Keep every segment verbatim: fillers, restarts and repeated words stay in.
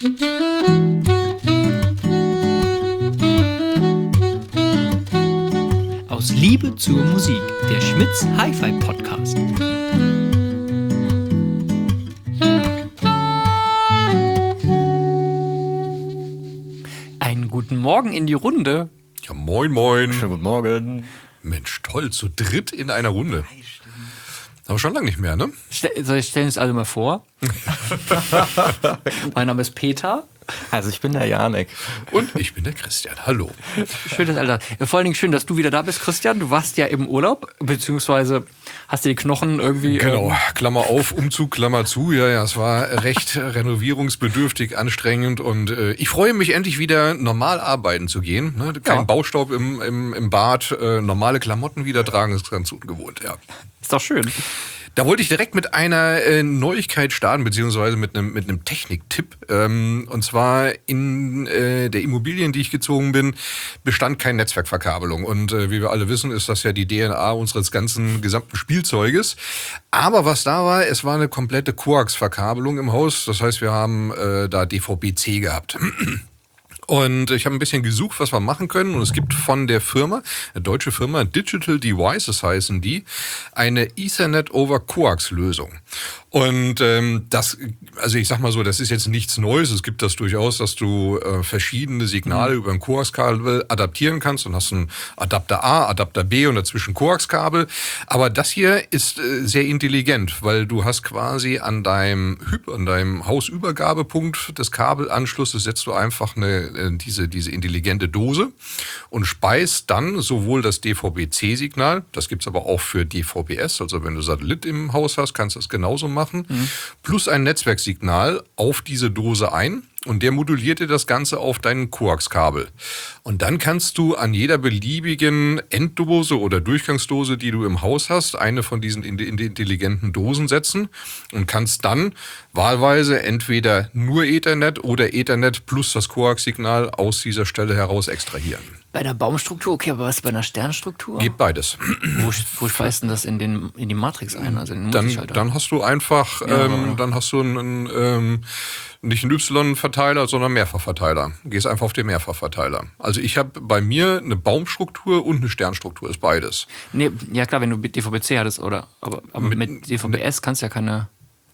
Aus Liebe zur Musik, der Schmitz Hi-Fi Podcast. Einen guten Morgen in die Runde. Ja, moin, moin. Schönen guten Morgen. Mensch, toll, zu dritt in einer Runde. Aber schon lange nicht mehr, ne? Ste- Soll ich stellen uns alle mal vor? Mein Name ist Peter. Also ich bin der Janek. Und ich bin der Christian. Hallo. Schön, dass alle da. Vor allen Dingen schön, dass du wieder da bist, Christian. Du warst ja im Urlaub, beziehungsweise hast dir die Knochen irgendwie... Genau, Ähm, Klammer auf, Umzug, Klammer zu. Ja, ja, es war recht renovierungsbedürftig, anstrengend und äh, ich freue mich endlich wieder normal arbeiten zu gehen. Ne? Kein Ja. Baustaub im, im, im Bad, äh, normale Klamotten wieder tragen, ist ganz ungewohnt, ja. ist doch schön. Da wollte ich direkt mit einer äh, Neuigkeit starten, beziehungsweise mit einem mit einem Techniktipp. Ähm, und zwar in äh, der Immobilie, in die ich gezogen bin, bestand keine Netzwerkverkabelung. Und äh, wie wir alle wissen, ist das ja die D N A unseres ganzen gesamten Spielzeuges. Aber was da war, es war eine komplette Koax-Verkabelung im Haus. Das heißt, wir haben äh, da D V B C gehabt. Und ich habe ein bisschen gesucht, was wir machen können. Und es gibt von der Firma, eine deutsche Firma, Digital Devices heißen die, eine Ethernet over Coax Lösung. Und ähm, das, also ich sag mal so, das ist jetzt nichts Neues. Es gibt das durchaus, dass du äh, verschiedene Signale mhm. über ein Koaxkabel adaptieren kannst und hast einen Adapter A, Adapter B und dazwischen Koaxkabel. Aber das hier ist äh, sehr intelligent, weil du hast quasi an deinem Hyp- an deinem Hausübergabepunkt des Kabelanschlusses setzt du einfach eine äh, diese diese intelligente Dose und speist dann sowohl das D V B C-Signal, das gibt's aber auch für D V B S, also wenn du Satellit im Haus hast, kannst du das genauso machen. Mhm. Plus ein Netzwerksignal auf diese Dose ein und der moduliert dir das Ganze auf dein Koaxkabel. Und dann kannst du an jeder beliebigen Enddose oder Durchgangsdose, die du im Haus hast, eine von diesen intelligenten Dosen setzen und kannst dann wahlweise entweder nur Ethernet oder Ethernet plus das Koax-Signal aus dieser Stelle heraus extrahieren. Bei der Baumstruktur, okay, aber was bei einer Sternstruktur? Geht beides. Wo, wo speist denn das in, den, in die Matrix ein, also in den Dann, Multischalter? dann hast du einfach, Ja, ähm, dann hast du einen, ähm, nicht einen Y-Verteiler, sondern einen Mehrfachverteiler. Gehst einfach auf den Mehrfachverteiler. Also ich habe bei mir eine Baumstruktur und eine Sternstruktur, ist beides. Nee, ja klar, wenn du D V B C hattest, oder? Aber, aber mit, Mit- mit D V B S kannst du ja keine...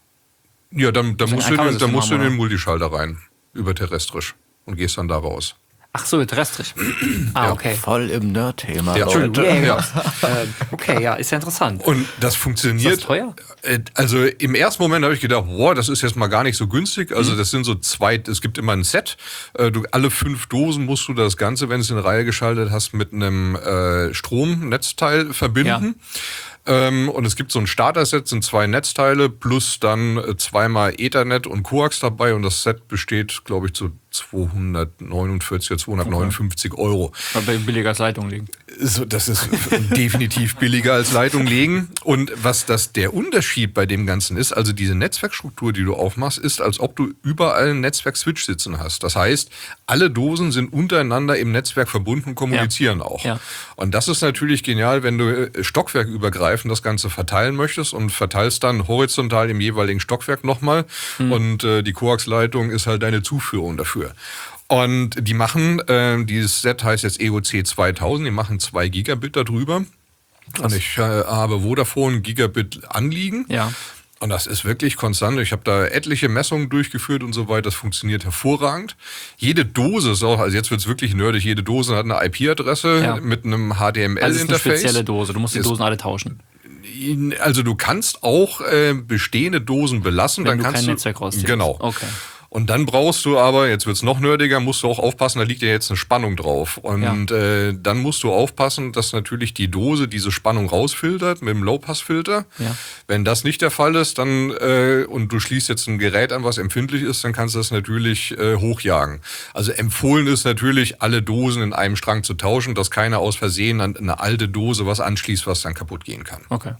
Ja, dann, dann So ein musst, du, in- Kabelsystem dann musst du in haben, den Multischalter rein, überterrestrisch und gehst dann da raus. Ach so, terrestrisch. Ah, okay. Voll im Nerd-Thema, Ja, Leute. Entschuldigung, ja, Ja. ja. Äh, okay, ja, ist ja interessant. Und das funktioniert. Ist das teuer? Äh, Also im ersten Moment habe ich gedacht, boah, das ist jetzt mal gar nicht so günstig. Also das sind so zwei, es gibt immer ein Set. Äh, Du, alle fünf Dosen musst du das Ganze, wenn du es in Reihe geschaltet hast, mit einem äh, Stromnetzteil verbinden. Ähm, und es gibt so ein Starter-Set, sind zwei Netzteile plus dann äh, zweimal Ethernet und Coax dabei. Und das Set besteht, glaube ich, zu zweihundertneunundvierzig oder zweihundertneunundfünfzig Euro. Aber billiger als Leitung liegen. So, das ist definitiv billiger als Leitung legen. Und was das der Unterschied bei dem Ganzen ist, also diese Netzwerkstruktur, die du aufmachst, ist, als ob du überall einen Netzwerk-Switch sitzen hast. Das heißt, alle Dosen sind untereinander im Netzwerk verbunden und kommunizieren Ja. auch. Ja. Und das ist natürlich genial, wenn du äh, stockwerkübergreifend das Ganze verteilen möchtest und verteilst dann horizontal im jeweiligen Stockwerk nochmal. Mhm. Und äh, die Koaxleitung ist halt deine Zuführung dafür. Und die machen, äh, dieses Set heißt jetzt E O C zweitausend, die machen zwei Gigabit darüber. Und ich äh, habe Vodafone Gigabit anliegen. Ja. Und das ist wirklich konstant. Ich habe da etliche Messungen durchgeführt und so weiter. Das funktioniert hervorragend. Jede Dose ist auch, also jetzt wird's wirklich nerdig, jede Dose hat eine I P-Adresse Ja. mit einem H D M Also es ist eine L-Interface. spezielle Dose. Du musst die Ist- Dosen alle tauschen. Also du kannst auch äh, bestehende Dosen belassen. Wenn dann du kannst kein du, Netzwerk rausziehst. Genau. Okay. Und dann brauchst du aber, jetzt wird's noch nerdiger, musst du auch aufpassen, da liegt ja jetzt eine Spannung drauf. Und äh, dann musst du aufpassen, dass natürlich die Dose diese Spannung rausfiltert mit dem Low-Pass-Filter. Ja. Wenn das nicht der Fall ist, dann äh, und du schließt jetzt ein Gerät an, was empfindlich ist, dann kannst du das natürlich äh, hochjagen. Also empfohlen ist natürlich, alle Dosen in einem Strang zu tauschen, dass keiner aus Versehen an eine alte Dose was anschließt, was dann kaputt gehen kann. Okay.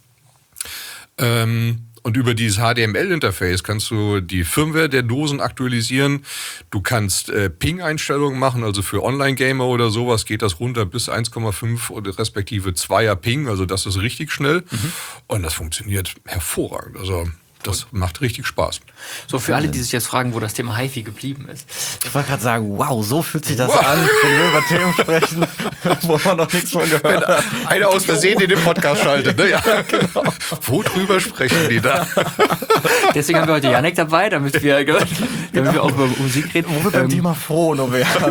Ähm, Und über dieses H D M L-Interface kannst du die Firmware der Dosen aktualisieren. Du kannst äh, Ping-Einstellungen machen, also für Online-Gamer oder sowas geht das runter bis eins Komma fünf oder respektive zweier Ping. Also das ist richtig schnell. Mhm. Und das funktioniert hervorragend. Also Das macht richtig Spaß. So, für alle, die sich jetzt fragen, wo das Thema HiFi geblieben ist. Ich wollte gerade sagen, wow, so fühlt sich das wow. an, wenn wir über Themen sprechen, wo man noch nichts von gehört hat. Einer aus Versehen in den Podcast schaltet, ne? Ja, genau. Worüber sprechen die da? Deswegen haben wir heute Janek dabei, damit wir, damit genau. wir auch über Musik reden. Wo wir beim ähm, Thema Phono wären.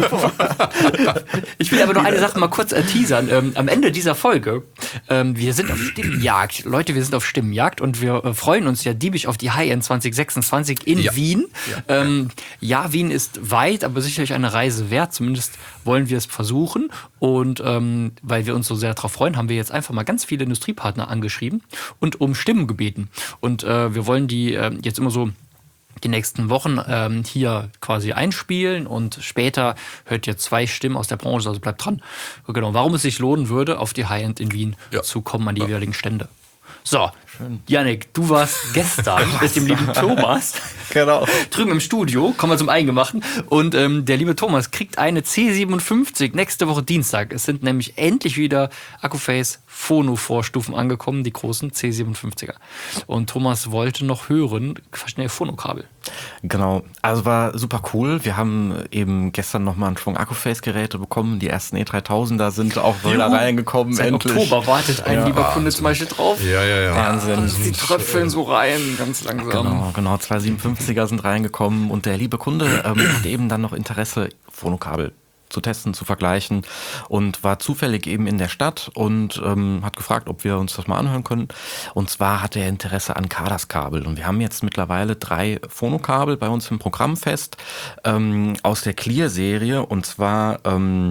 Ich will aber noch eine Sache mal kurz äh, teasern. Ähm, am Ende dieser Folge, ähm, wir sind auf Stimmenjagd. Leute, wir sind auf Stimmenjagd und wir äh, freuen uns ja diebisch auf die High-End zwanzig sechsundzwanzig in ja. Wien. Ja. Ähm, ja, Wien ist weit, aber sicherlich eine Reise wert. Zumindest wollen wir es versuchen. Und ähm, weil wir uns so sehr darauf freuen, haben wir jetzt einfach mal ganz viele Industriepartner angeschrieben und um Stimmen gebeten. Und äh, wir wollen die äh, jetzt immer so die nächsten Wochen ähm, hier quasi einspielen und später hört ihr zwei Stimmen aus der Branche, also bleibt dran. Genau, warum es sich lohnen würde, auf die High-End in Wien ja. zu kommen, an die ja. jeweiligen Stände. So, schön. Janik, du warst gestern mit dem lieben Thomas genau. drüben im Studio, kommen wir zum Eingemachten. Und ähm, der liebe Thomas kriegt eine C siebenundfünfzig nächste Woche Dienstag. Es sind nämlich endlich wieder Accuphase Phono-Vorstufen angekommen, die großen C siebenundfünfziger. Und Thomas wollte noch hören, verschiedene Phonokabel. Genau, also war super cool. Wir haben eben gestern nochmal einen Schwung Accuphase-Geräte bekommen. Die ersten E dreitausender sind auch wieder reingekommen. Seit endlich. Oktober wartet ein ja. lieber Kunde zum Beispiel drauf. Ja, ja, ja. Wahnsinn. Die tröpfeln so rein, ganz langsam. Genau, genau. Zwei siebenundfünfziger sind reingekommen und der liebe Kunde ähm, hat eben dann noch Interesse, Phonokabel zu testen, zu vergleichen und war zufällig eben in der Stadt und ähm, hat gefragt, ob wir uns das mal anhören können. Und zwar hat er Interesse an Kadas-Kabel. Und wir haben jetzt mittlerweile drei Phonokabel bei uns im Programm fest ähm, aus der Clear-Serie und zwar ähm,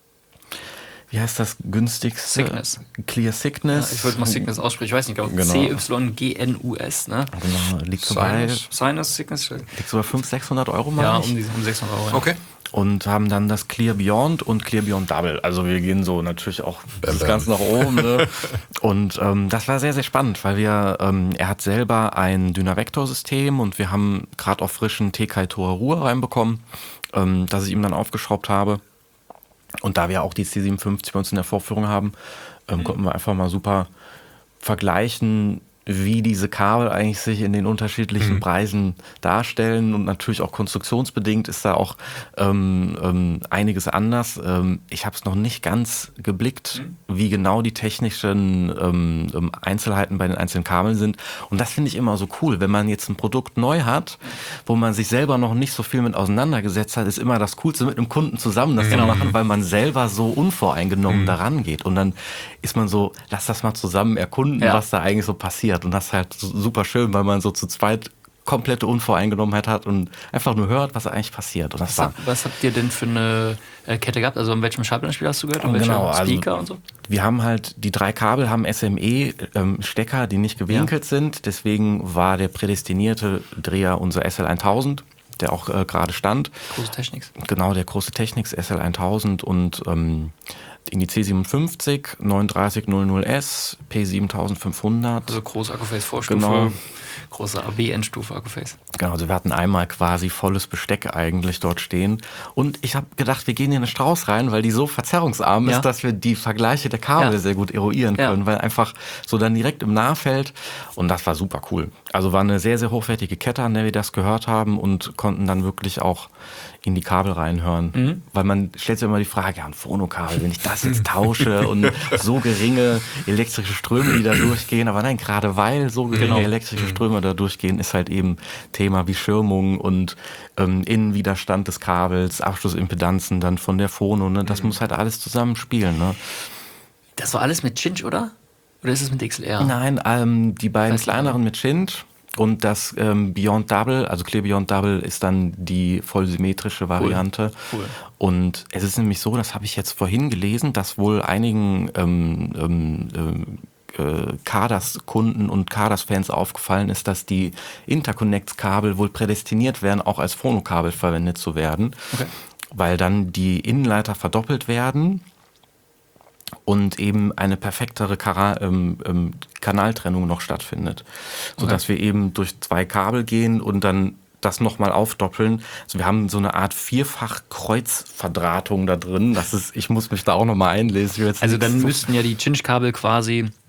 wie heißt das günstigste? Cygnus. Clear Cygnus. Ja, ich wollte mal Cygnus aussprechen, ich weiß nicht, genau. C Y G N U S, ne? Genau, liegt so bei Cygnus, Cygnus. Liegt so bei fünfhundert, sechshundert Euro mal. Ja, um, die, um sechshundert Euro. Ja. Okay. Und haben dann das Clear Beyond und Clear Beyond Double. Also wir gehen so natürlich auch das Ganze nach oben. Ne? Und ähm, das war sehr, sehr spannend, weil wir, ähm, er hat selber ein Dynavector-System und wir haben gerade auch frischen T K Tor Ruhe reinbekommen, ähm, das ich ihm dann aufgeschraubt habe. Und da wir auch die C siebenundfünfzig bei uns in der Vorführung haben, ähm, mhm. konnten wir einfach mal super vergleichen, wie diese Kabel eigentlich sich in den unterschiedlichen mhm. Preisen darstellen. Und natürlich auch konstruktionsbedingt ist da auch ähm, ähm, einiges anders. Ähm, ich habe es noch nicht ganz geblickt, mhm. wie genau die technischen ähm, Einzelheiten bei den einzelnen Kabeln sind. Und das finde ich immer so cool. Wenn man jetzt ein Produkt neu hat, wo man sich selber noch nicht so viel mit auseinandergesetzt hat, ist immer das Coolste, mit einem Kunden zusammen das mhm. zu machen, weil man selber so unvoreingenommen mhm. daran geht. Und dann ist man so, lass das mal zusammen erkunden, ja. was da eigentlich so passiert. Und das ist halt super schön, weil man so zu zweit komplette Unvoreingenommenheit hat und einfach nur hört, was eigentlich passiert. Und das was, war hab, was habt ihr denn für eine äh, Kette gehabt? Also an welchem Schallplattenspieler hast du gehört? Und genau, welcher Speaker also, und so? Wir haben halt, die drei Kabel haben S M E-Stecker, ähm, die nicht gewinkelt ja. sind. Deswegen war der prädestinierte Dreher unser S L tausend, der auch äh, gerade stand. Große Technics. Genau, der große Technics S L tausend und ähm, in die C siebenundfünfzig, neun drei null null S, P siebentausendfünfhundert. Also große Accuphase-Vorstufe, genau. große A B-Endstufe Accuphase. Genau, also wir hatten einmal quasi volles Besteck eigentlich dort stehen. Und ich habe gedacht, wir gehen hier in eine Strauß rein, weil die so verzerrungsarm ja. ist, dass wir die Vergleiche der Kabel ja. sehr gut eruieren können, ja. weil einfach so dann direkt im Nahfeld. Und das war super cool. Also war eine sehr, sehr hochwertige Kette, an der wir das gehört haben und konnten dann wirklich auch in die Kabel reinhören. Mhm. Weil man stellt sich immer die Frage, ja, ein Phonokabel, wenn ich das jetzt tausche und so geringe elektrische Ströme, die da durchgehen, aber nein, gerade weil so geringe genau. elektrische Ströme da durchgehen, ist halt eben Thema wie Schirmung und ähm, Innenwiderstand des Kabels, Abschlussimpedanzen dann von der Phono, ne? Das mhm. muss halt alles zusammenspielen. Ne? Das war alles mit Cinch, oder? Oder ist es mit X L R? Nein, ähm, die beiden Weiß kleineren mit Cinch. Und das ähm, Beyond Double, also Clear Beyond Double, ist dann die vollsymmetrische Variante. Cool. Cool. Und es ist nämlich so, das habe ich jetzt vorhin gelesen, dass wohl einigen ähm, ähm, äh, Kadas-Kunden und Kadas-Fans aufgefallen ist, dass die Interconnects-Kabel wohl prädestiniert wären, auch als Phonokabel verwendet zu werden. Okay. Weil dann die Innenleiter verdoppelt werden und eben eine perfektere Kara- ähm, ähm, Kanaltrennung noch stattfindet. Sodass okay. wir eben durch zwei Kabel gehen und dann das nochmal aufdoppeln. Also wir haben so eine Art Vierfach-Kreuzverdrahtung da drin. Das ist, ich muss mich da auch nochmal einlesen. Also dann müssten ja die Cinch-Kabel quasi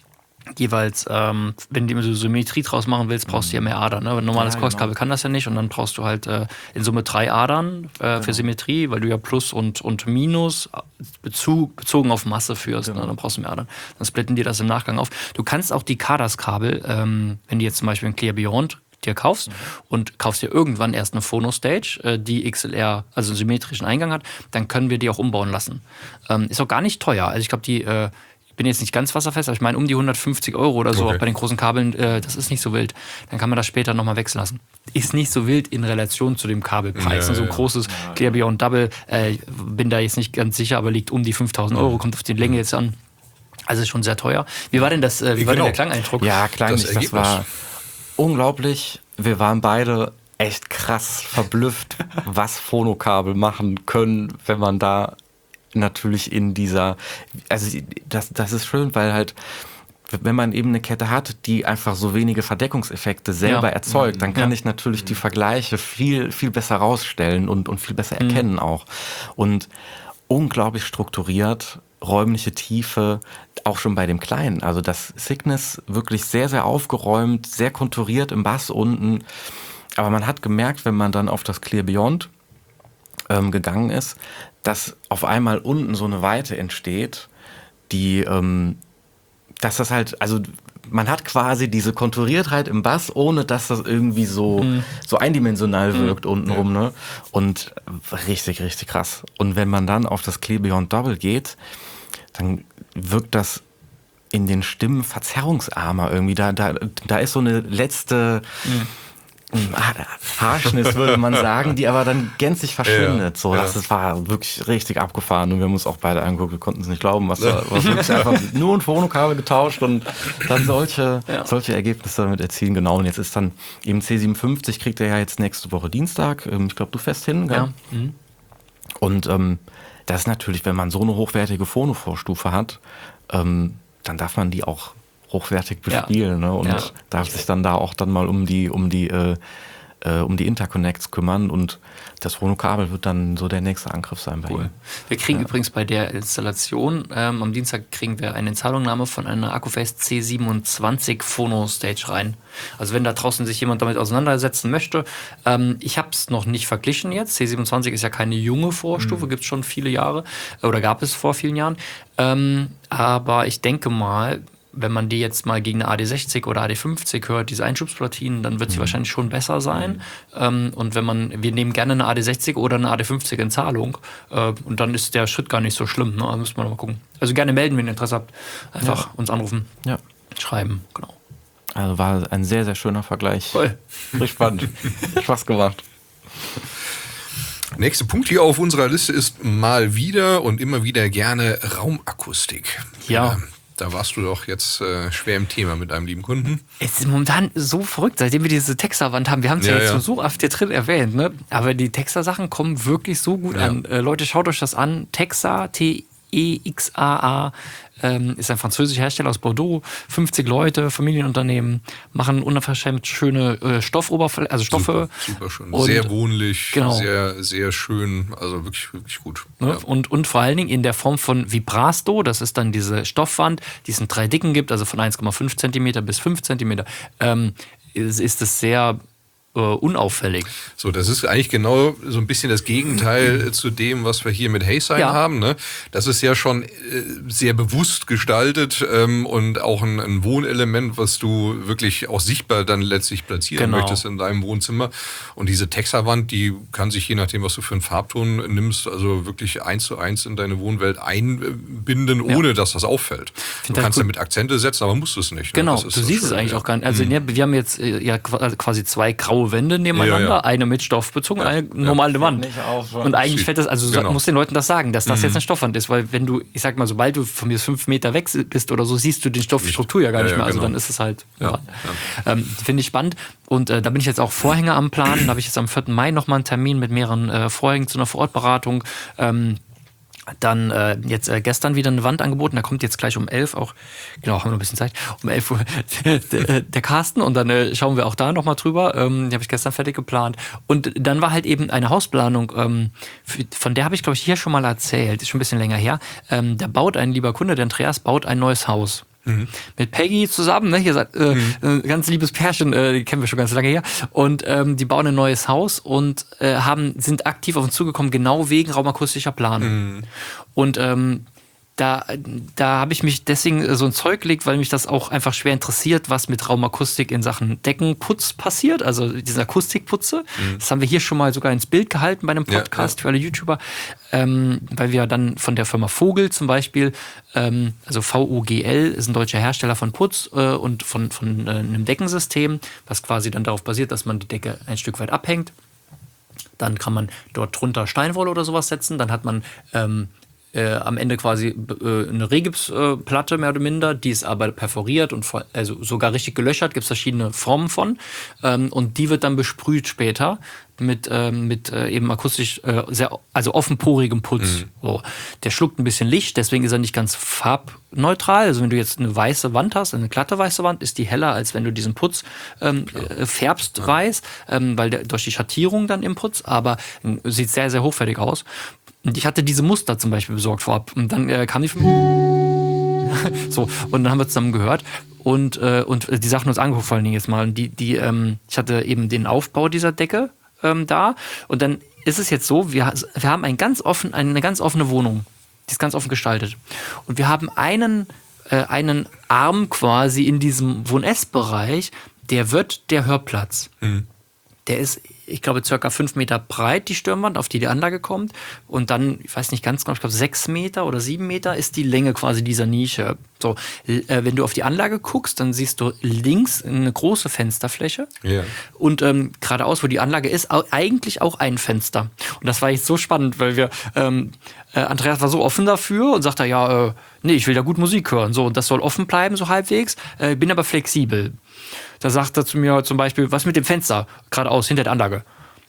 jeweils, ähm, wenn du so Symmetrie draus machen willst, brauchst du ja mehr Adern. Ne? Ein normales Ja, Kochskabel genau. kann das ja nicht und dann brauchst du halt äh, in Summe drei Adern äh, Genau. für Symmetrie, weil du ja Plus und, und Minus Bezug, bezogen auf Masse führst. Genau. Ne? Dann brauchst du mehr Adern. Dann splitten die das im Nachgang auf. Du kannst auch die Kadas-Kabel, ähm, wenn du jetzt zum Beispiel ein Clear Beyond dir kaufst mhm. und kaufst dir irgendwann erst eine Phono-Stage, äh, die X L R, also einen symmetrischen Eingang hat, dann können wir die auch umbauen lassen. Ähm, ist auch gar nicht teuer. Also ich glaube, die äh, bin jetzt nicht ganz wasserfest, aber ich meine um die hundertfünfzig Euro oder so, Okay. auch bei den großen Kabeln, äh, das ist nicht so wild. Dann kann man das später nochmal wechseln lassen. Ist nicht so wild in Relation zu dem Kabelpreis. Ja, so ein ja. großes Clear Beyond Double, äh, bin da jetzt nicht ganz sicher, aber liegt um die fünftausend Euro, kommt auf die Länge jetzt an. Also ist schon sehr teuer. Wie war denn das, äh, wie war denn Genau. der Klangeindruck? Ja, klanglich, Das das, Ergebnis. war unglaublich. Wir waren beide echt krass verblüfft, was Phonokabel machen können, wenn man da natürlich in dieser, also das, das ist schön, weil halt, wenn man eben eine Kette hat, die einfach so wenige Verdeckungseffekte selber Ja. erzeugt, dann kann Ja. ich natürlich die Vergleiche viel, viel besser rausstellen und, und viel besser erkennen auch. Und unglaublich strukturiert, räumliche Tiefe, auch schon bei dem Kleinen. Also das Cygnus wirklich sehr, sehr aufgeräumt, sehr konturiert im Bass unten. Aber man hat gemerkt, wenn man dann auf das Clear Beyond ähm, gegangen ist, dass auf einmal unten so eine Weite entsteht, die, ähm, dass das halt, also man hat quasi diese Konturiertheit im Bass, ohne dass das irgendwie so, mhm. so eindimensional wirkt mhm. untenrum, ne? Und richtig, richtig krass. Und wenn man dann auf das Clear Beyond Double geht, dann wirkt das in den Stimmen verzerrungsarmer irgendwie. Da, da, da ist so eine letzte mhm. Harshness, würde man sagen, die aber dann gänzlich verschwindet. Ja, so, ja. das, das war wirklich richtig abgefahren und wir haben uns auch beide angeguckt, wir konnten es nicht glauben, was da was wirklich einfach nur ein Phonokabel getauscht und dann solche, ja. solche Ergebnisse damit erzielen. Genau, und jetzt ist dann eben C siebenundfünfzig, kriegt er ja jetzt nächste Woche Dienstag, ich glaube, du fährst hin, gell? Ja. Mhm. Und ähm, das ist natürlich, wenn man so eine hochwertige Phono-Vorstufe hat, ähm, dann darf man die auch hochwertig bespielen, ja. ne? Und ja. darf sich dann da auch dann mal um die um die äh, äh, um die Interconnects kümmern und das Phonokabel wird dann so der nächste Angriff sein bei cool. ihm. Wir kriegen ja. übrigens bei der Installation ähm, am Dienstag kriegen wir eine Zahlungnahme von einer Akkuface C siebenundzwanzig Phono Stage rein. Also wenn da draußen sich jemand damit auseinandersetzen möchte, ähm, ich habe es noch nicht verglichen jetzt. C siebenundzwanzig ist ja keine junge Vorstufe, mhm. gibt es schon viele Jahre oder gab es vor vielen Jahren. Ähm, aber ich denke mal, wenn man die jetzt mal gegen eine A D sechzig oder A D fünfzig hört, diese Einschubsplatinen, dann wird sie mhm. wahrscheinlich schon besser sein. Mhm. Ähm, und wenn man, wir nehmen gerne eine A D sechzig oder eine A D fünfzig in Zahlung äh, und dann ist der Schritt gar nicht so schlimm. Ne? Da müssen wir noch mal gucken. Also gerne melden, wenn ihr Interesse habt. Einfach ja. uns anrufen, ja. schreiben, genau. Also war ein sehr, sehr schöner Vergleich. Voll. Richtig spannend. Spaß gemacht. Nächster Punkt hier auf unserer Liste ist mal wieder und immer wieder gerne Raumakustik. Ja. Ähm, Da warst du doch jetzt äh, schwer im Thema mit einem lieben Kunden. Es ist momentan so verrückt, seitdem wir diese Texterwand haben. Wir haben es ja, ja jetzt ja. so oft hier drin erwähnt, ne? Aber die Texter-Sachen kommen wirklich so gut ja. an. Äh, Leute, schaut euch das an. Texar, T E X A A, ähm, ist ein französischer Hersteller aus Bordeaux. fünfzig Leute, Familienunternehmen, machen unverschämt schöne äh, Stoffoberflächen, also Stoffe. Super, super schön. Und, sehr wohnlich, genau. sehr, sehr schön, also wirklich, wirklich gut. Ne? Ja. Und, und vor allen Dingen in der Form von Vibrasto, das ist dann diese Stoffwand, die es in drei Dicken gibt, also von eins Komma fünf Zentimeter bis fünf Zentimeter, ähm, ist, ist es sehr äh, unauffällig. So, das ist eigentlich genau so ein bisschen das Gegenteil zu dem, was wir hier mit Haysign Ja. haben. Ne? Das ist ja schon äh, sehr bewusst gestaltet ähm, und auch ein, ein Wohnelement, was du wirklich auch sichtbar dann letztlich platzieren Genau. möchtest in deinem Wohnzimmer. Und diese Texerwand, die kann sich je nachdem, was du für einen Farbton nimmst, also wirklich eins zu eins in deine Wohnwelt einbinden, Ja. ohne dass das auffällt. Du das kannst gut. damit Akzente setzen, aber musst du es nicht. Ne? Genau, Das ist du das siehst es Schöne, eigentlich ja. auch gar nicht. Also Mhm. ne, wir haben jetzt äh, ja qu- quasi zwei graue Wände nebeneinander, Ja, ja. eine mit Stoff bezogen, Ja. eine normale Wand. Nicht auf, Und eigentlich Sieht- fällt das, also genau. du musst den Leuten das sagen, dass das jetzt eine Stoffwand ist, weil wenn du, ich sag mal, sobald du von mir fünf Meter weg bist oder so, siehst du die Stoffstruktur ja gar Ja, nicht ja, mehr. Also genau. dann ist es halt, Ja, ja. Ähm, finde ich spannend. Und äh, da bin ich jetzt auch Vorhänge am Plan. Da habe ich jetzt am vierten Mai nochmal einen Termin mit mehreren äh, Vorhängen zu einer Vorortberatung. Ähm, Dann äh, jetzt äh, gestern wieder eine Wand angeboten, da kommt jetzt gleich um elf auch, genau, haben wir noch ein bisschen Zeit, um elf Uhr der, der Carsten und dann äh, schauen wir auch da nochmal drüber, ähm, die habe ich gestern fertig geplant. Und dann war halt eben eine Hausplanung, ähm, für, von der habe ich glaube ich hier schon mal erzählt, ist schon ein bisschen länger her, ähm, da baut ein lieber Kunde, der Andreas, baut ein neues Haus. Mhm. Mit Peggy zusammen, ne? Hier seid, äh, mhm. ein ganz liebes Pärchen, äh, die kennen wir schon ganz lange her. Und ähm, die bauen ein neues Haus und äh, haben, sind aktiv auf uns zugekommen, genau wegen raumakustischer Planung. Mhm. Und ähm, Da, da habe ich mich deswegen so ein Zeug gelegt, weil mich das auch einfach schwer interessiert, was mit Raumakustik in Sachen Deckenputz passiert, also diese Akustikputze. Mhm. Das haben wir hier schon mal sogar ins Bild gehalten bei einem Podcast ja, ja. für alle YouTuber, ähm, weil wir dann von der Firma Vogel zum Beispiel, ähm, also V U G L ist ein deutscher Hersteller von Putz äh, und von, von äh, einem Deckensystem, was quasi dann darauf basiert, dass man die Decke ein Stück weit abhängt. Dann kann man dort drunter Steinwolle oder sowas setzen, dann hat man ähm, Äh, am Ende quasi äh, eine Rehgipsplatte äh, mehr oder minder, die ist aber perforiert und voll, also sogar richtig gelöchert, gibt es verschiedene Formen von ähm, und die wird dann besprüht später mit, ähm, mit äh, eben akustisch äh, sehr, also offenporigem Putz. Mhm. So. Der schluckt ein bisschen Licht, deswegen ist er nicht ganz farbneutral. Also wenn du jetzt eine weiße Wand hast, eine glatte weiße Wand, ist die heller, als wenn du diesen Putz ähm, äh, färbst ja. weiß, ähm, weil der, durch die Schattierung dann im Putz, aber äh, sieht sehr, sehr hochwertig aus. Und ich hatte diese Muster zum Beispiel besorgt vorab. Und dann äh, kam die so, und dann haben wir zusammen gehört und, äh, und die Sachen uns angeguckt, vor allen Dingen jetzt mal. Und die, die, ähm, ich hatte eben den Aufbau dieser Decke ähm, da. Und dann ist es jetzt so, wir, wir haben ein ganz offen, eine ganz offene Wohnung. Die ist ganz offen gestaltet. Und wir haben einen, äh, einen Arm quasi in diesem Wohn-Ess-Bereich, der wird der Hörplatz. Mhm. Der ist, ich glaube, circa fünf Meter breit, die Stirnwand, auf die die Anlage kommt. Und dann, ich weiß nicht ganz genau, ich glaube, sechs Meter oder sieben Meter ist die Länge quasi dieser Nische. So, äh, wenn du auf die Anlage guckst, dann siehst du links eine große Fensterfläche. Yeah. Und ähm, geradeaus, wo die Anlage ist, au- eigentlich auch ein Fenster. Und das war jetzt so spannend, weil wir, ähm, äh, Andreas war so offen dafür und sagte, ja, äh, nee, ich will da gut Musik hören. So, und das soll offen bleiben, so halbwegs. Äh, bin aber flexibel. Da sagt er zu mir zum Beispiel, was mit dem Fenster geradeaus hinter der Anlage?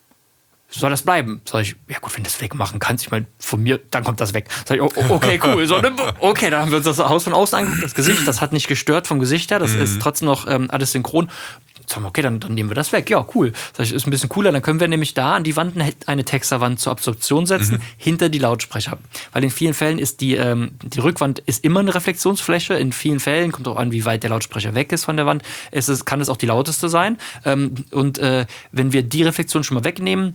Soll das bleiben? Sag ich, ja gut, wenn du das wegmachen kannst, ich meine, von mir, dann kommt das weg. Sag ich, oh, okay, cool. So, okay, dann haben wir uns das Haus von außen angeguckt, das Gesicht, das hat nicht gestört vom Gesicht her, das mhm. ist trotzdem noch ähm, alles synchron. Sagen wir, okay, dann, dann nehmen wir das weg. Ja, cool. Sag ich, ist ein bisschen cooler, dann können wir nämlich da an die Wand eine Texterwand zur Absorption setzen, mhm. hinter die Lautsprecher. Weil in vielen Fällen ist die, ähm, die Rückwand ist immer eine Reflexionsfläche. In vielen Fällen, kommt auch an, wie weit der Lautsprecher weg ist von der Wand, ist es, kann es auch die lauteste sein. Ähm, und äh, wenn wir die Reflexion schon mal wegnehmen,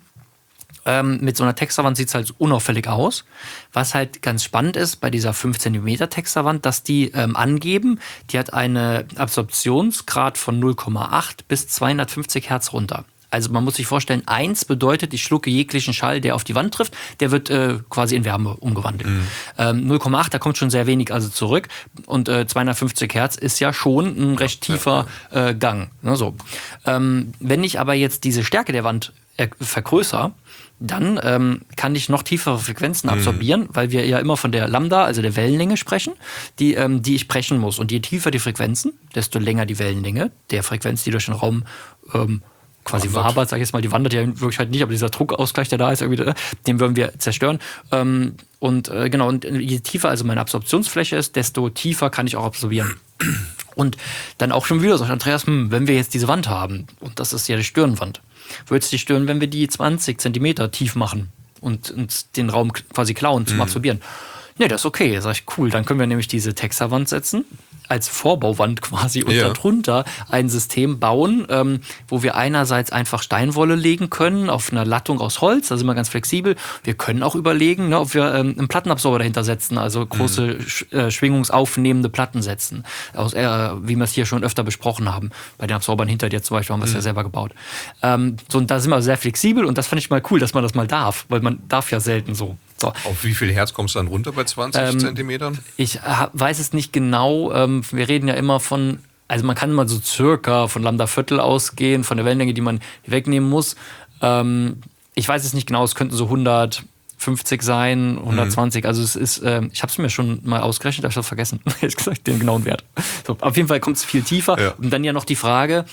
Ähm, mit so einer Texterwand sieht es halt unauffällig aus. Was halt ganz spannend ist bei dieser fünf Zentimeter Texterwand, dass die ähm, angeben, die hat einen Absorptionsgrad von null Komma acht bis zweihundertfünfzig Hertz runter. Also man muss sich vorstellen, eins bedeutet, ich schlucke jeglichen Schall, der auf die Wand trifft, der wird äh, quasi in Wärme umgewandelt. Mhm. Ähm, null Komma acht, da kommt schon sehr wenig also zurück. Und äh, zweihundertfünfzig Hertz ist ja schon ein recht tiefer äh, Gang. Ne, so. ähm, wenn ich aber jetzt diese Stärke der Wand äh, vergrößere, dann ähm, kann ich noch tiefere Frequenzen absorbieren, mhm. weil wir ja immer von der Lambda, also der Wellenlänge sprechen, die, ähm, die ich brechen muss. Und je tiefer die Frequenzen, desto länger die Wellenlänge der Frequenz, die durch den Raum ähm, quasi wandert. wabert, sag ich jetzt mal, die wandert ja in Wirklichkeit nicht, aber dieser Druckausgleich, der da ist, irgendwie, den würden wir zerstören. Ähm, und äh, genau, und je tiefer also meine Absorptionsfläche ist, desto tiefer kann ich auch absorbieren. Und dann auch schon wieder sagt Andreas, hm, wenn wir jetzt diese Wand haben, und das ist ja die Stirnwand, würde es dich stören, wenn wir die zwanzig Zentimeter tief machen und uns den Raum quasi klauen zum mhm. Absorbieren? Nee, das ist okay. Sag ich, cool, dann können wir nämlich diese Texterwand setzen, als Vorbauwand quasi und ja. darunter ein System bauen, ähm, wo wir einerseits einfach Steinwolle legen können auf einer Lattung aus Holz, da sind wir ganz flexibel. Wir können auch überlegen, ne, ob wir ähm, einen Plattenabsorber dahinter setzen, also große mhm. sch- äh, schwingungsaufnehmende Platten setzen, aus, äh, wie wir es hier schon öfter besprochen haben. Bei den Absorbern hinter dir zum Beispiel haben wir es mhm. ja selber gebaut. Ähm, so, und da sind wir sehr flexibel und das fand ich mal cool, dass man das mal darf, weil man darf ja selten so. So. Auf wie viel Hertz kommst du dann runter bei zwanzig ähm, Zentimetern? Ich ha- weiß es nicht genau. Ähm, wir reden ja immer von, also man kann mal so circa von Lambda Viertel ausgehen, von der Wellenlänge, die man wegnehmen muss. Ähm, ich weiß es nicht genau, es könnten so hundertfünfzig sein, hundertzwanzig. Mhm. Also es ist, ähm, ich habe es mir schon mal ausgerechnet, aber ich habe vergessen, ehrlich gesagt, den genauen Wert. So, auf jeden Fall kommt es viel tiefer. Ja. Und dann ja noch die Frage,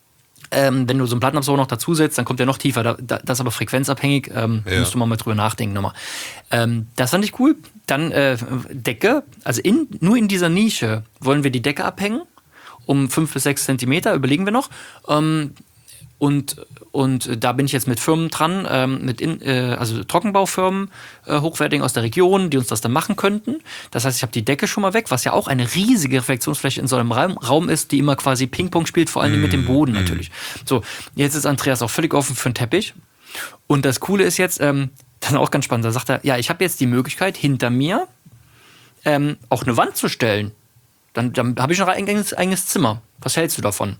Ähm, wenn du so einen Plattenabsorber noch dazusetzt, dann kommt der noch tiefer. Da, da, das ist aber frequenzabhängig. Ähm, ja. Musst du mal, mal drüber nachdenken nochmal. Ähm, das fand ich cool. Dann äh, Decke. Also in, nur in dieser Nische wollen wir die Decke abhängen. Um fünf bis sechs Zentimeter, überlegen wir noch. Ähm, Und, und da bin ich jetzt mit Firmen dran, ähm, mit in, äh, also Trockenbaufirmen, äh, hochwertigen aus der Region, die uns das dann machen könnten. Das heißt, ich habe die Decke schon mal weg, was ja auch eine riesige Reflexionsfläche in so einem Raum, Raum ist, die immer quasi Ping-Pong spielt, vor allem mm. mit dem Boden natürlich. So, jetzt ist Andreas auch völlig offen für einen Teppich. Und das Coole ist jetzt, ähm, das ist auch ganz spannend, da sagt er, ja, ich habe jetzt die Möglichkeit, hinter mir ähm, auch eine Wand zu stellen. Dann, dann habe ich noch ein eigenes, eigenes Zimmer. Was hältst du davon?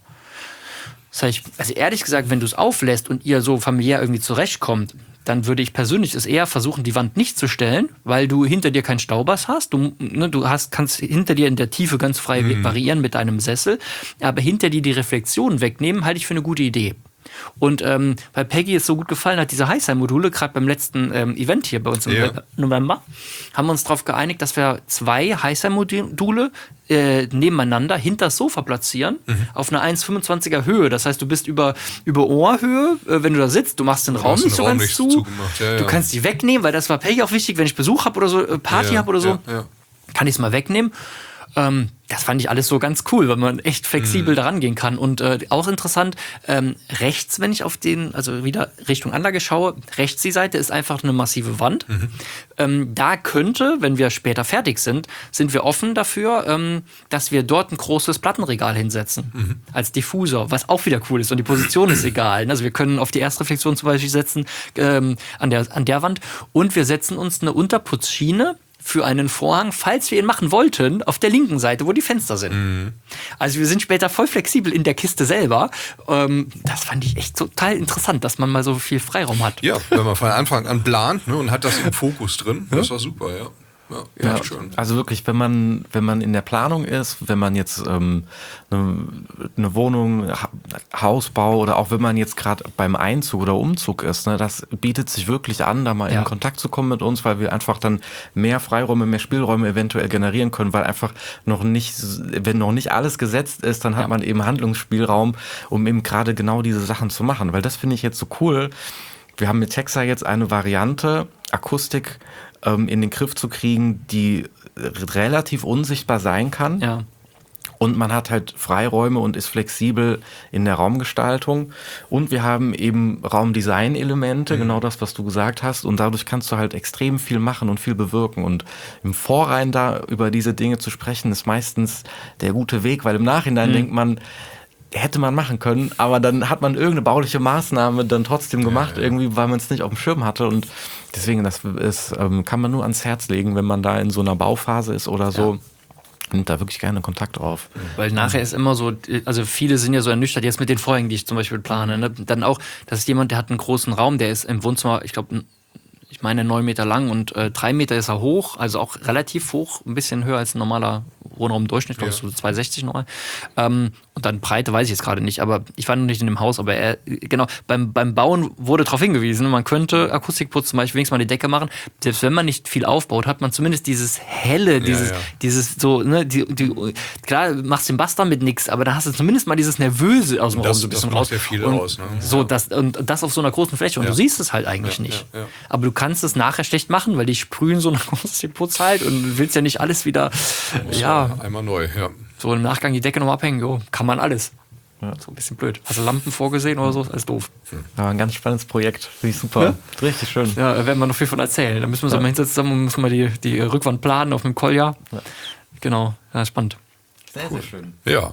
Das heißt, also ehrlich gesagt, wenn du es auflässt und ihr so familiär irgendwie zurechtkommt, dann würde ich persönlich es eher versuchen, die Wand nicht zu stellen, weil du hinter dir keinen Staubers hast. Du, ne, du hast, kannst hinter dir in der Tiefe ganz frei mhm. variieren mit deinem Sessel. Aber hinter dir die Reflexion wegnehmen, halte ich für eine gute Idee. Und ähm, weil Peggy es so gut gefallen hat, diese Highside-Module, gerade beim letzten ähm, Event hier bei uns im ja. November, haben wir uns darauf geeinigt, dass wir zwei Highside-Module äh, nebeneinander hinter das Sofa platzieren, mhm. auf einer eins Komma fünfundzwanziger Höhe. Das heißt, du bist über, über Ohrhöhe, äh, wenn du da sitzt, du machst den du Raum nicht so Raum ganz nicht zu. Ja, ja. Du kannst die wegnehmen, weil das war Peggy auch wichtig, wenn ich Besuch habe oder so, äh, Party ja, habe oder so, ja, ja. kann ich es mal wegnehmen. Ähm, das fand ich alles so ganz cool, weil man echt flexibel mhm. daran gehen kann. Und äh, auch interessant, ähm, rechts, wenn ich auf den, also wieder Richtung Anlage schaue, rechts die Seite ist einfach eine massive Wand. Mhm. Ähm, da könnte, wenn wir später fertig sind, sind wir offen dafür, ähm, dass wir dort ein großes Plattenregal hinsetzen. Mhm. Als Diffusor, was auch wieder cool ist. Und die Position ist egal. Also wir können auf die Erstreflexion zum Beispiel setzen, ähm, an der, an der Wand. Und wir setzen uns eine Unterputzschiene für einen Vorhang, falls wir ihn machen wollten, auf der linken Seite, wo die Fenster sind. Mhm. Also wir sind später voll flexibel in der Kiste selber. Ähm, das fand ich echt total interessant, dass man mal so viel Freiraum hat. Ja, wenn man von Anfang an plant, ne, und hat das im Fokus drin, ja? Das war super, ja. Ja, ja, schön. Also wirklich, wenn man, wenn man in der Planung ist, wenn man jetzt ähm, eine, eine Wohnung, ha- Hausbau oder auch wenn man jetzt gerade beim Einzug oder Umzug ist, ne, das bietet sich wirklich an, da mal ja. in Kontakt zu kommen mit uns, weil wir einfach dann mehr Freiräume, mehr Spielräume eventuell generieren können, weil einfach noch nicht, wenn noch nicht alles gesetzt ist, dann hat ja. man eben Handlungsspielraum, um eben gerade genau diese Sachen zu machen, weil das finde ich jetzt so cool. Wir haben mit Texa jetzt eine Variante, Akustik, in den Griff zu kriegen, die relativ unsichtbar sein kann. Ja. Und man hat halt Freiräume und ist flexibel in der Raumgestaltung. Und wir haben eben Raumdesign-Elemente, mhm. genau das, was du gesagt hast. Und dadurch kannst du halt extrem viel machen und viel bewirken. Und im Vorrein da über diese Dinge zu sprechen, ist meistens der gute Weg, weil im Nachhinein mhm. denkt man, hätte man machen können, aber dann hat man irgendeine bauliche Maßnahme dann trotzdem gemacht, ja, ja. irgendwie, weil man es nicht auf dem Schirm hatte. Und deswegen, das ist, ähm, kann man nur ans Herz legen, wenn man da in so einer Bauphase ist oder so. Ja. Nimmt da wirklich gerne Kontakt auf. Weil nachher ist immer so, also viele sind ja so ernüchtert jetzt mit den Vorhängen, die ich zum Beispiel plane. Ne? Dann auch, das ist jemand, der hat einen großen Raum, der ist im Wohnzimmer, ich glaube, ich meine neun Meter lang und äh, drei Meter ist er hoch, also auch relativ hoch, ein bisschen höher als ein normaler Wohnraumdurchschnitt, glaube ich, ja. so zwei Komma sechzig normal. Ähm, und dann Breite weiß ich jetzt gerade nicht, aber ich war noch nicht in dem Haus, aber er, genau, beim, beim Bauen wurde darauf hingewiesen, man könnte Akustikputz zum Beispiel wenigstens mal die Decke machen. Selbst wenn man nicht viel aufbaut, hat man zumindest dieses helle, dieses, ja, ja. dieses so, ne, die, die, klar, machst den Bass damit nix, aber da hast du zumindest mal dieses Nervöse aus dem Raum so ein bisschen raus. Das macht ja viel und aus, ne? So, ja. das, und das auf so einer großen Fläche und ja. du siehst es halt eigentlich ja, nicht. Ja, ja. Aber du kannst es nachher schlecht machen, weil die sprühen so einen Akustikputz halt und du willst ja nicht alles wieder, ja. Einmal neu, ja. So im Nachgang die Decke nochmal abhängen, jo, kann man alles. Ja. So ein bisschen blöd. Hast du Lampen vorgesehen oder so? Alles doof. Ja, ein ganz spannendes Projekt. Finde ich super. Ja? Richtig schön. Ja, da werden wir noch viel von erzählen. Da müssen wir uns ja. mal hinsetzen und müssen mal die, die Rückwand planen auf dem Kolja. Ja. Genau, ja, spannend. Sehr, cool. Sehr schön. Ja.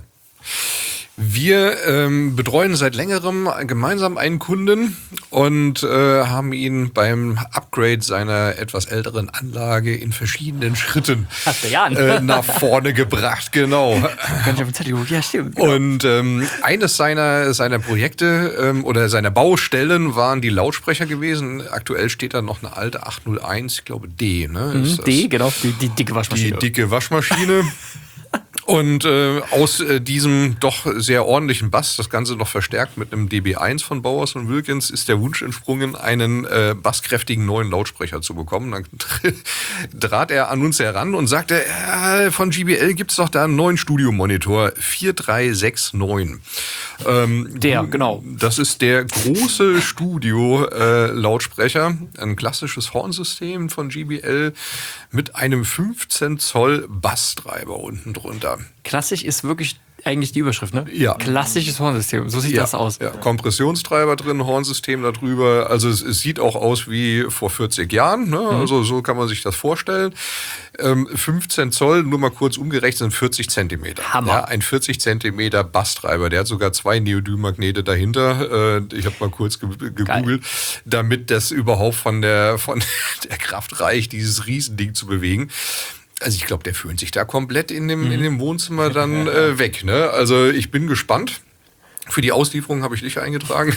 Wir ähm, betreuen seit längerem gemeinsam einen Kunden und äh, haben ihn beim Upgrade seiner etwas älteren Anlage in verschiedenen Schritten äh, nach vorne gebracht. Genau. Ja, stimmt. Genau. Und ähm, eines seiner, seiner Projekte ähm, oder seiner Baustellen waren die Lautsprecher gewesen. Aktuell steht da noch eine alte acht null eins, ich glaube D. Ne? Mhm, D, genau, die, die dicke Waschmaschine. Die dicke Waschmaschine. Und äh, aus äh, diesem doch sehr ordentlichen Bass, das Ganze noch verstärkt mit einem D B eins von Bowers und Wilkins, ist der Wunsch entsprungen, einen äh, basskräftigen neuen Lautsprecher zu bekommen. Dann trat er an uns heran und sagte, äh, von J B L gibt es doch da einen neuen Studiomonitor, vier drei sechs neun. Ähm, der, genau. Das ist der große Studio-Lautsprecher, äh, ein klassisches Hornsystem von J B L mit einem fünfzehn Zoll Basstreiber unten drunter. Klassisch ist wirklich eigentlich die Überschrift, ne? Ja. Klassisches Hornsystem, so sieht Ja, das aus. ja. Kompressionstreiber drin, Hornsystem da drüber. Also es, es sieht auch aus wie vor vierzig Jahren. Ne? Mhm. Also so kann man sich das vorstellen. Ähm, fünfzehn Zoll, nur mal kurz umgerechnet, sind vierzig Zentimeter. Hammer. Ja, ein vierzig Zentimeter Basstreiber. Der hat sogar zwei Neodym-Magnete dahinter. Äh, ich habe mal kurz ge gegoogelt, damit das überhaupt von der, von der Kraft reicht, dieses Riesending zu bewegen. Also ich glaube, der fühlt sich da komplett in dem, mhm. in dem Wohnzimmer dann äh, weg. Ne? Also ich bin gespannt. Für die Auslieferung habe ich dich eingetragen.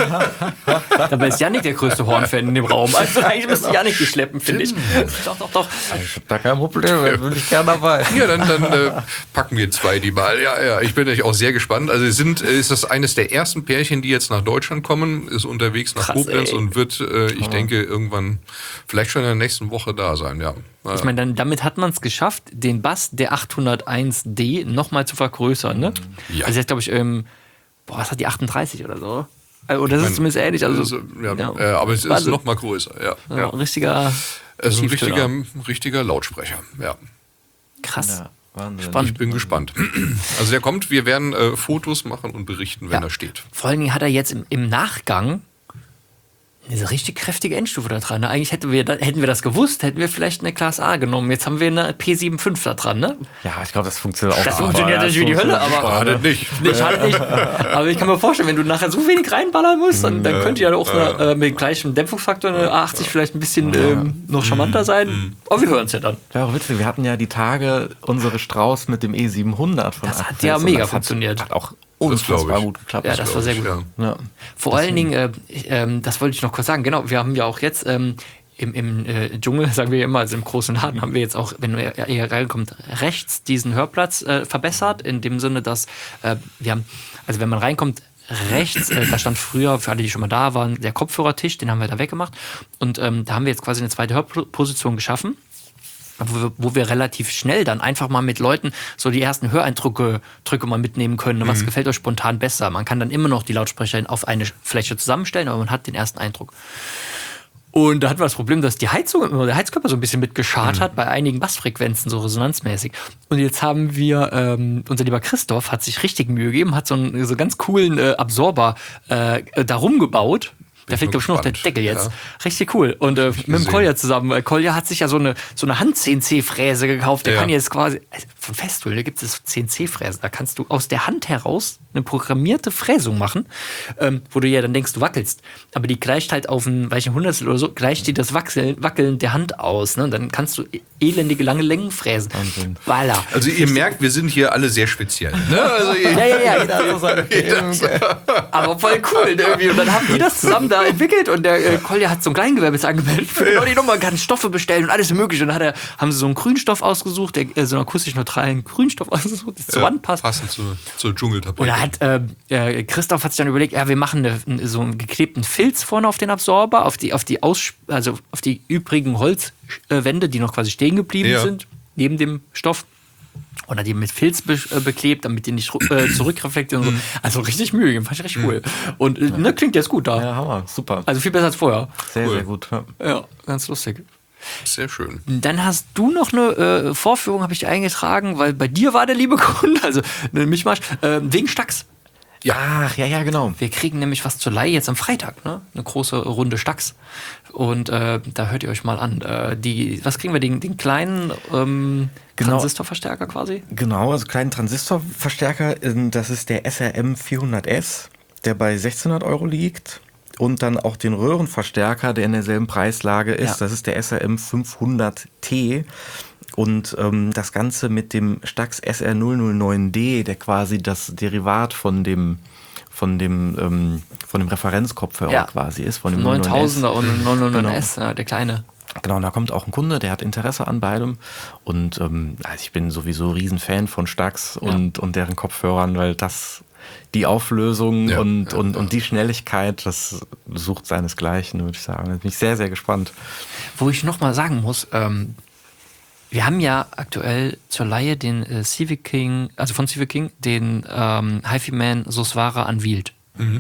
Dabei ist Jannik der größte Hornfan in dem Raum. Also eigentlich müsste Jannik die schleppen, finde ich. Doch, doch, doch. Ich habe da kein Problem, würde ich gerne dabei. Ja, dann, dann äh, packen wir zwei die mal. Ja, ja, ich bin natürlich auch sehr gespannt. Also sind, ist das eines der ersten Pärchen, die jetzt nach Deutschland kommen, ist unterwegs nach Krass, Koblenz ey. und wird, äh, ich denke, irgendwann vielleicht schon in der nächsten Woche da sein. Ja. Ich meine, dann, damit hat man es geschafft, den Bass der achthunderteins D nochmal zu vergrößern. Ne? Ja. Also jetzt glaube ich, ähm, boah, was hat die achtunddreißig oder so? Oder das ist zumindest ähnlich. Also, Also, ja, ja. Äh, aber es ist Wahnsinn. noch mal größer. Ja, Ja, ja. ein richtiger Es ist ein Tiefstörer. richtiger, richtiger Lautsprecher. Ja. Krass. Ja, Wahnsinn. Spannend. Ich bin gespannt. Also der kommt, wir werden äh, Fotos machen und berichten, wenn Ja. er steht. Vor allen Dingen hat er jetzt im, im Nachgang eine richtig kräftige Endstufe da dran. Ne? Eigentlich hätten wir, da, hätten wir das gewusst, hätten wir vielleicht eine Class A genommen. Jetzt haben wir eine P fünfundsiebzig da dran. Ne? Ja, ich glaube, das funktioniert auch. Das super. funktioniert Ja, natürlich wie die Hölle, aber Schadet nicht. nicht, halt nicht. Aber ich kann mir vorstellen, wenn du nachher so wenig reinballern musst, dann, dann könnte ja auch eine, äh, mit dem gleichen Dämpfungsfaktor eine A achtzig vielleicht ein bisschen ähm, noch charmanter sein. Aber wir hören es ja dann. Ja, auch witzig. Wir hatten ja die Tage unsere Strauß mit dem E siebenhundert von Das hat Akfest ja und mega das funktioniert. Hat, hat auch Das glaub unfassbar ich. gut geklappt. Ja, das war sehr gut. Ja. Ja. Vor allen Dingen, äh, ähm, das wollte ich noch kurz sagen, genau, wir haben ja auch jetzt ähm, im, im äh, Dschungel, sagen wir immer, also im großen Laden, haben wir jetzt auch, wenn ihr hier reinkommt, rechts diesen Hörplatz äh, verbessert, in dem Sinne, dass äh, wir haben, also wenn man reinkommt, rechts, äh, da stand früher, für alle, die schon mal da waren, der Kopfhörertisch, den haben wir da weggemacht und ähm, da haben wir jetzt quasi eine zweite Hörposition geschaffen. Wo wir, wo wir relativ schnell dann einfach mal mit Leuten so die ersten Höreindrücke Drücke mal mitnehmen können. Was gefällt euch spontan besser? Man kann dann immer noch die Lautsprecher auf eine Fläche zusammenstellen, aber man hat den ersten Eindruck. Und da hatten wir das Problem, dass die Heizung, der Heizkörper so ein bisschen mitgeschart hat, bei einigen Bassfrequenzen, so resonanzmäßig. Und jetzt haben wir, ähm, unser lieber Christoph hat sich richtig Mühe gegeben, hat so einen so ganz coolen äh, Absorber äh, da rumgebaut. Da fehlt, glaube ich, nur noch der gespannt. Deckel jetzt. Ja. Richtig cool. Und äh, mit dem gesehen. Kolja zusammen. Äh, Kolja hat sich ja so eine, so eine Hand-C N C-Fräse gekauft. Der Ja. kann jetzt quasi, also von Festool, da gibt es C N C-Fräsen. Da kannst du aus der Hand heraus eine programmierte Fräsung machen, ähm, wo du ja dann denkst, du wackelst. Aber die gleicht halt auf ein, weiß ich, ein Hundertstel oder so, gleicht die das Wachseln, Wackeln der Hand aus. Ne? Und dann kannst du elendige lange Längen fräsen. Wahnsinn. Voilà. Also ihr merkt, wir sind hier alle sehr speziell. Ne? Also ihr, Ja, ja, ja. Jeder hat so seine Themen. Aber voll cool irgendwie. Und dann haben die das zusammen da entwickelt und der äh, Kolja hat so ein Kleingewerbe jetzt angemeldet für genau die Nummer, kann Stoffe bestellen und alles mögliche. Und dann hat er, haben sie so einen Grünstoff ausgesucht, der, äh, so einen akustisch neutralen Grünstoff ausgesucht, der zur Wand passt. Passend zur, zur Dschungeltapete. Und da hat äh, äh, Christoph hat sich dann überlegt, ja, wir machen eine, so einen geklebten Filz vorne auf den Absorber, auf die, auf die, Aus, also auf die übrigen Holzwände, die noch quasi stehen geblieben Ja. sind, neben dem Stoff. Und hat die mit Filz be äh, beklebt, damit die nicht äh, zurückreflektieren und so. Also richtig Mühe, gegeben, fand ich richtig cool. Und äh, ne, klingt jetzt gut da. Ja, Hammer. Super. Also viel besser als vorher. Sehr, cool. sehr gut. Ja. Ja, ganz lustig. Sehr schön. Dann hast du noch eine äh, Vorführung, habe ich eingetragen, weil bei dir war der liebe Kunde, also ne, Mischmasch, äh, wegen Stax. Ach, ja, ja, genau. Wir kriegen nämlich was zur Leihe jetzt am Freitag, ne? Eine große Runde Stax. Und äh, da hört ihr euch mal an. Äh, die, was kriegen wir? Den, den kleinen ähm, Genau. Transistorverstärker quasi? Genau, also kleinen Transistorverstärker, ähm, das ist der S R M vierhundert S, der bei sechzehnhundert Euro liegt. Und dann auch den Röhrenverstärker, der in derselben Preislage ist, Ja. das ist der S R M fünfhundert T. Und ähm, das Ganze mit dem Stax S R null null neun D, der quasi das Derivat von dem von dem ähm, von dem Referenzkopfhörer Ja. quasi ist, von dem null neun S. neuntausender und neunhundertneun Genau. S, äh, der kleine. Genau, und da kommt auch ein Kunde, der hat Interesse an beidem. Und ähm, also ich bin sowieso Riesenfan von Stax Ja. und, und deren Kopfhörern, weil das die Auflösung Ja, und, ja, und, ja. und die Schnelligkeit, das sucht seinesgleichen, würde ich sagen. Da bin ich sehr, sehr gespannt. Wo ich noch mal sagen muss, ähm, wir haben ja aktuell zur Leihe den äh, Civic King, also von Civic King, den ähm, HiFi-Man Sosvara Unveiled.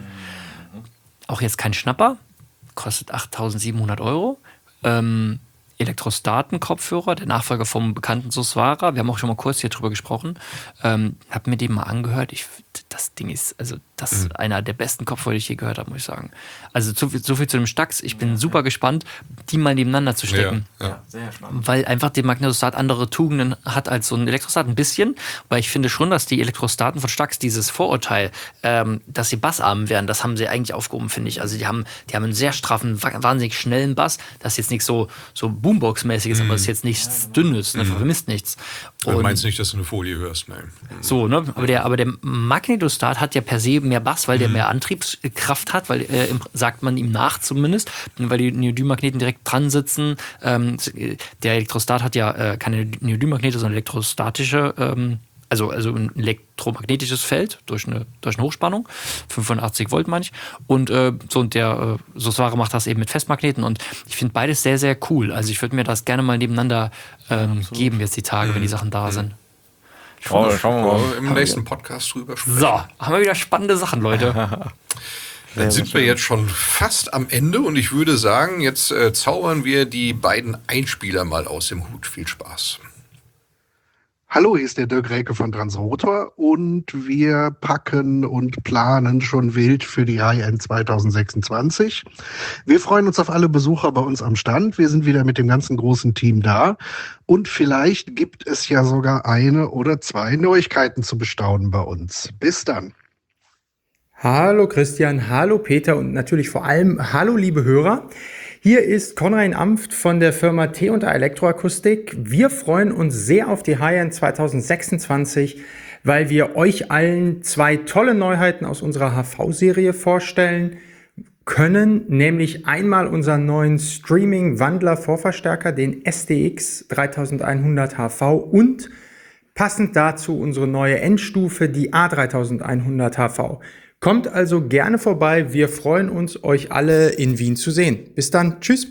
Auch jetzt kein Schnapper, kostet achttausendsiebenhundert Euro. Ähm, Elektrostaten-Kopfhörer, der Nachfolger vom bekannten Susvara. Wir haben auch schon mal kurz hier drüber gesprochen. Ähm, hab mir den mal angehört. Ich, das Ding ist, also das ist mhm. einer der besten Kopfhörer, die ich je gehört habe, muss ich sagen. Also so viel, so viel zu dem Stax. Ich bin ja, super ja. gespannt, die mal nebeneinander zu stecken. Ja, ja. Sehr spannend. Weil einfach der Magnetostat andere Tugenden hat als so ein Elektrostat. Ein bisschen. Weil ich finde schon, dass die Elektrostaten von Stax dieses Vorurteil, ähm, dass sie bassarm wären, das haben sie eigentlich aufgehoben, finde ich. Also die haben, die haben einen sehr straffen, wahnsinnig schnellen Bass. Das ist jetzt nicht so, so Boombox-mäßig ist, mhm. aber es ist jetzt nichts Dünnes, ne? Mhm. Vermisst nichts. Und du meinst nicht, dass du eine Folie hörst, nein. So, ne? Aber der, aber der Magnetostat hat ja per se mehr Bass, weil der mehr Antriebskraft hat, weil äh, sagt man ihm nach zumindest, weil die Neodym-Magneten direkt dran sitzen. Ähm, der Elektrostat hat ja äh, keine Neodym-Magnete, sondern elektrostatische, ähm, also, also ein elektromagnetisches Feld durch eine, durch eine Hochspannung, fünfundachtzig Volt meine ich. Und äh, so und der äh, Susvara macht das eben mit Festmagneten und ich finde beides sehr, sehr cool. Also ich würde mir das gerne mal nebeneinander ähm, ja, geben jetzt die Tage, mhm. wenn die Sachen da sind. Schauen wir mal im nächsten Podcast drüber sprechen. So, haben wir wieder spannende Sachen, Leute. Dann sind wir jetzt schon fast am Ende und ich würde sagen, jetzt äh, zaubern wir die beiden Einspieler mal aus dem Hut. Viel Spaß. Hallo, hier ist der Dirk Räke von Transrotor und wir packen und planen schon wild für die High-End zwanzig sechsundzwanzig. Wir freuen uns auf alle Besucher bei uns am Stand. Wir sind wieder mit dem ganzen großen Team da und vielleicht gibt es ja sogar eine oder zwei Neuigkeiten zu bestaunen bei uns. Bis dann. Hallo Christian, hallo Peter und natürlich vor allem hallo liebe Hörer. Hier ist Konrad Amft von der Firma T und A Elektroakustik. Wir freuen uns sehr auf die High-End zwanzig sechsundzwanzig, weil wir euch allen zwei tolle Neuheiten aus unserer H V-Serie vorstellen können, nämlich einmal unseren neuen Streaming-Wandler-Vorverstärker, den S D X dreitausendeinhundert H V und passend dazu unsere neue Endstufe, die A dreitausendeinhundert H V. Kommt also gerne vorbei. Wir freuen uns, euch alle in Wien zu sehen. Bis dann. Tschüss.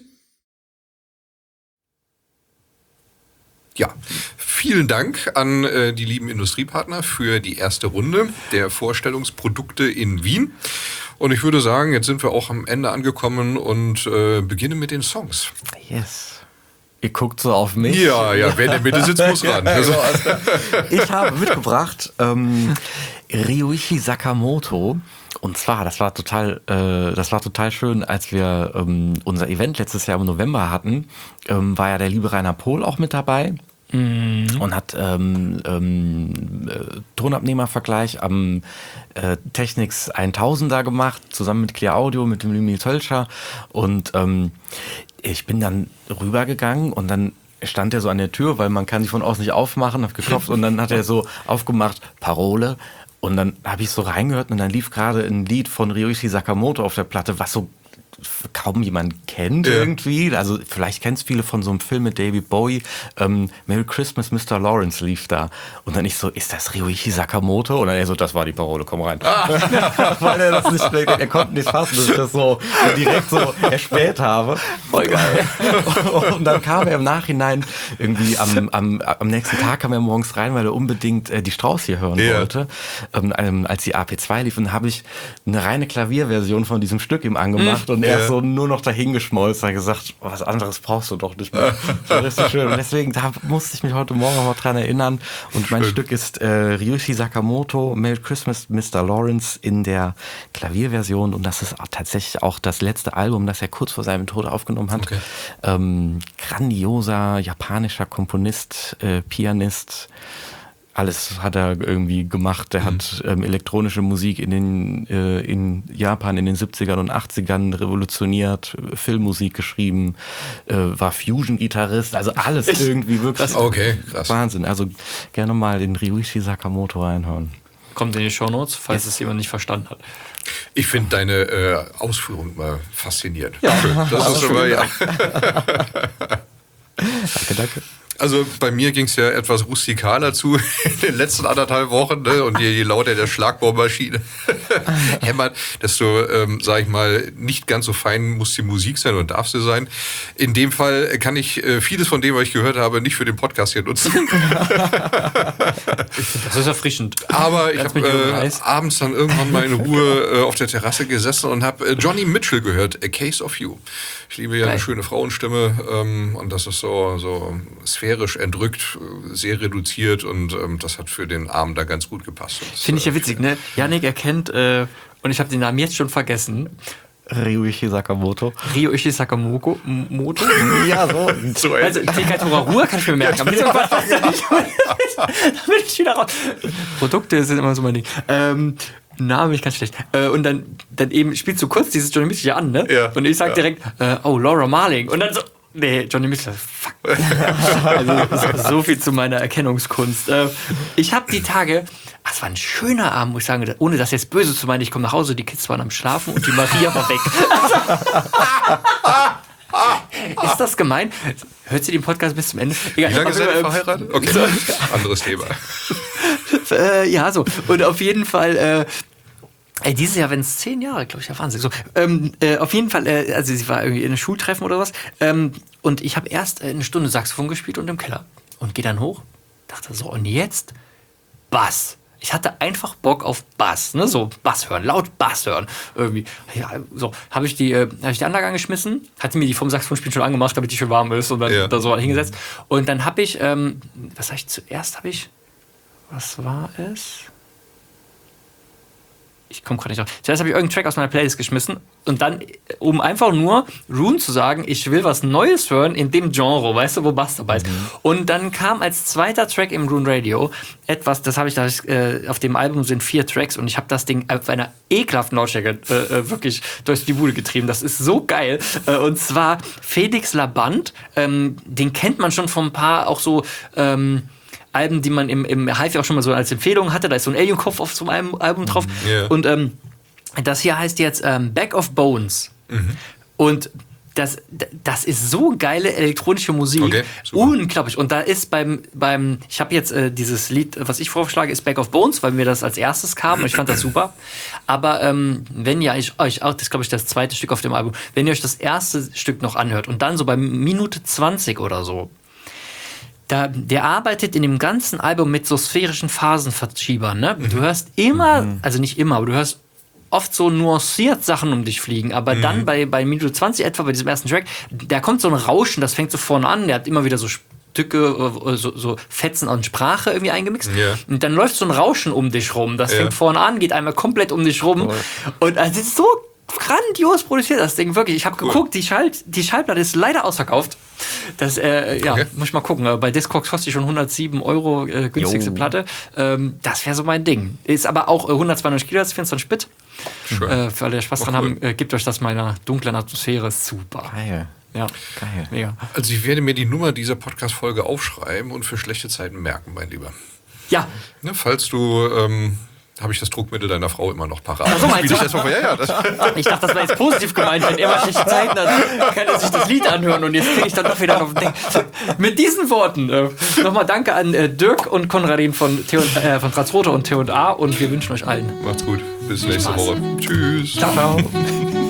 Ja, vielen Dank an äh, die lieben Industriepartner für die erste Runde der Vorstellungsprodukte in Wien. Und ich würde sagen, jetzt sind wir auch am Ende angekommen und äh, beginnen mit den Songs. Yes. Ihr guckt so auf mich. Ja, ja, wer in der Mitte sitzt, muss ran. Ja, genau. Ich habe mitgebracht ähm, Ryuichi Sakamoto. Und zwar, das war total, äh, das war total schön, als wir ähm, unser Event letztes Jahr im November hatten, ähm, war ja der liebe Rainer Pohl auch mit dabei. Mhm. Und hat ähm, ähm, äh, Tonabnehmervergleich am äh, Technics tausender gemacht, zusammen mit Clear Audio, mit dem Lumi Tölscher. Und ähm, ich bin dann rübergegangen und dann stand er so an der Tür, weil man kann sich von außen nicht aufmachen, hab geklopft und dann hat er so aufgemacht, Parole. Und dann habe ich so reingehört und dann lief gerade ein Lied von Ryuichi Sakamoto auf der Platte, was so kaum jemand kennt, ja, irgendwie. Also vielleicht kennst viele von so einem Film mit David Bowie. Ähm, Merry Christmas, Mister Lawrence lief da. Und dann ich so, ist das Ryuichi Sakamoto? Und dann er so, das war die Parole, komm rein. Ah. Weil er das nicht, er konnte nicht fassen, dass ich das so direkt so erspäht habe. Voll geil. Und dann kam er im Nachhinein irgendwie am, am, am nächsten Tag kam er morgens rein, weil er unbedingt äh, die Strauß hier hören ja. wollte. Ähm, als die A P zwei lief, und habe ich eine reine Klavierversion von diesem Stück ihm angemacht mhm. und er ist so nur noch dahingeschmolzen und gesagt, was anderes brauchst du doch nicht mehr. Das war richtig schön. Und deswegen, da musste ich mich heute Morgen noch mal dran erinnern. Und mein schön. Stück ist äh, Ryuichi Sakamoto, Merry Christmas, Mister Lawrence in der Klavierversion. Und das ist auch tatsächlich auch das letzte Album, das er kurz vor seinem Tod aufgenommen hat. Okay. Ähm, grandioser japanischer Komponist, äh, Pianist. Alles hat er irgendwie gemacht. Er mhm. hat ähm, elektronische Musik in den äh, in Japan in den siebzigern und achtzigern revolutioniert, Filmmusik geschrieben, äh, war Fusion-Gitarrist, also alles ich, irgendwie wirklich okay, krass. Wahnsinn. Also gerne mal den Ryuichi Sakamoto reinhören. Kommt in die Shownotes, falls es jemand nicht verstanden hat. Ich finde deine äh, Ausführung mal faszinierend. Ja, schön. Das ist schon mal, ja. Danke, danke. Also bei mir ging es ja etwas rustikaler zu in den letzten anderthalb Wochen, ne? Und je, je lauter der Schlagbohrmaschine hämmert, desto, ähm, sag ich mal, nicht ganz so fein muss die Musik sein und darf sie sein. In dem Fall kann ich äh, vieles von dem, was ich gehört habe, nicht für den Podcast hier nutzen. Das ist erfrischend. Aber ich habe äh, abends dann irgendwann mal in Ruhe äh, auf der Terrasse gesessen und habe äh, Johnny Mitchell gehört, A Case of You. Ich liebe ja eine schöne Frauenstimme ähm, und das ist so, so sphärisch entrückt, sehr reduziert und ähm, das hat für den Abend da ganz gut gepasst. Finde ich ja witzig, ne? Yannick erkennt, äh, und ich habe den Namen jetzt schon vergessen, Ryuichi Sakamoto. Ryuichi Sakamoto? Moto? Ja, so. so also, Tekatora Ruhr kann ich mir merken. Damit, damit ich wieder raus. Produkte sind immer so mein Ding. Ähm, Name, ich ganz schlecht. Äh, und dann, dann eben spielst du kurz dieses Johnny Mitchell an, ne? Ja. Und ich sag ja. direkt, äh, oh, Laura Marling. Und dann so, nee, Johnny Mitchell, fuck. Also, so viel zu meiner Erkennungskunst. Äh, ich habe die Tage, ach, es war ein schöner Abend, muss ich sagen, ohne das jetzt böse zu meinen, ich komme nach Hause, die Kids waren am Schlafen und die Maria war weg. Ist das gemein? Hört sie den Podcast bis zum Ende? Egal, Wie lange also, seid ihr äh, verheiratet? Okay, anderes Thema. äh, ja, so. Und auf jeden Fall, äh, ey, dieses Jahr, wenn es zehn Jahre, glaube ich, ja, Wahnsinn. So, ähm, äh, auf jeden Fall, äh, also sie war irgendwie in einem Schultreffen oder was. Ähm, und ich habe erst äh, eine Stunde Saxophon gespielt und im Keller. Und gehe dann hoch, dachte so, und jetzt Bass. Ich hatte einfach Bock auf Bass, ne, so Bass hören, laut Bass hören, irgendwie. Ja, so, habe ich die, äh, habe ich die Anlage angeschmissen, hatte mir die vom Saxophonspielen schon angemacht, damit die schön warm ist und dann ja. da so hingesetzt. Und dann habe ich, ähm, was habe ich zuerst, habe ich, was war es? Ich komme gerade nicht drauf. Zuerst habe ich irgendeinen Track aus meiner Playlist geschmissen und dann, um einfach nur Rune zu sagen, ich will was Neues hören in dem Genre, weißt du, wo Bass dabei ist. Mhm. Und dann kam als zweiter Track im Rune Radio etwas, das habe ich, da äh, auf dem Album sind vier Tracks und ich habe das Ding auf einer ekelhaften Lautstärke äh, wirklich durch die Bude getrieben. Das ist so geil. Äh, und zwar Felix Laband, ähm, den kennt man schon von ein paar auch so ähm, Alben, die man im, im Hi-Fi auch schon mal so als Empfehlung hatte. Da ist so ein Alien-Kopf auf so einem Album drauf. Yeah. Und ähm, das hier heißt jetzt ähm, Back of Bones. Mhm. Und das, das ist so geile elektronische Musik. Okay, unglaublich. Und da ist beim, beim ich habe jetzt äh, dieses Lied, was ich vorschlage, ist Back of Bones, weil mir das als erstes kam und ich fand das super. Aber ähm, wenn ihr euch auch, das ist glaube ich das zweite Stück auf dem Album, wenn ihr euch das erste Stück noch anhört und dann so bei Minute zwanzig oder so, Da, der arbeitet in dem ganzen Album mit so sphärischen Phasenverschiebern. Ne? Mhm. Du hörst immer, mhm. also nicht immer, aber du hörst oft so nuanciert Sachen um dich fliegen. Aber mhm. dann bei, bei Minute zwanzig etwa, bei diesem ersten Track, da kommt so ein Rauschen, das fängt so vorne an. Der hat immer wieder so Stücke, so, so Fetzen an Sprache irgendwie eingemixt. Yeah. Und dann läuft so ein Rauschen um dich rum. Das yeah. fängt vorne an, geht einmal komplett um dich rum. Cool. Und also, das ist so grandios produziert, das Ding, wirklich. Ich habe cool. geguckt, die, Schall, die Schallplatte ist leider ausverkauft. Das, äh, ja, okay. muss ich mal gucken. Bei Discogs kostet die schon hundertsieben Euro, äh, günstigste jo. Platte. Ähm, das wäre so mein Ding. Ist aber auch äh, hundertzweiundneunzig Kilohertz, vierundzwanzig Bit. Äh, für alle, die Spaß oh, dran cool. haben, äh, gebt euch das meiner dunklen Atmosphäre. Ist super. Geil. Ja, geil. Mega. Also ich werde mir die Nummer dieser Podcast-Folge aufschreiben und für schlechte Zeiten merken, mein Lieber. Ja. Ne, falls du... Ähm habe ich das Druckmittel deiner Frau immer noch parat. Ach so, meinst du? Ich, ja, ja, das ich dachte, das war jetzt positiv gemeint. Wenn er mal schlechte Zeiten hat, kann er sich das Lied anhören und jetzt kriege ich dann doch wieder auf den Ding. Mit diesen Worten äh, nochmal danke an äh, Dirk und Konradin von, T und, äh, von Transrotor und T und A und wir wünschen euch allen. Macht's gut. Bis nächste Woche. Tschüss. Ciao, ciao.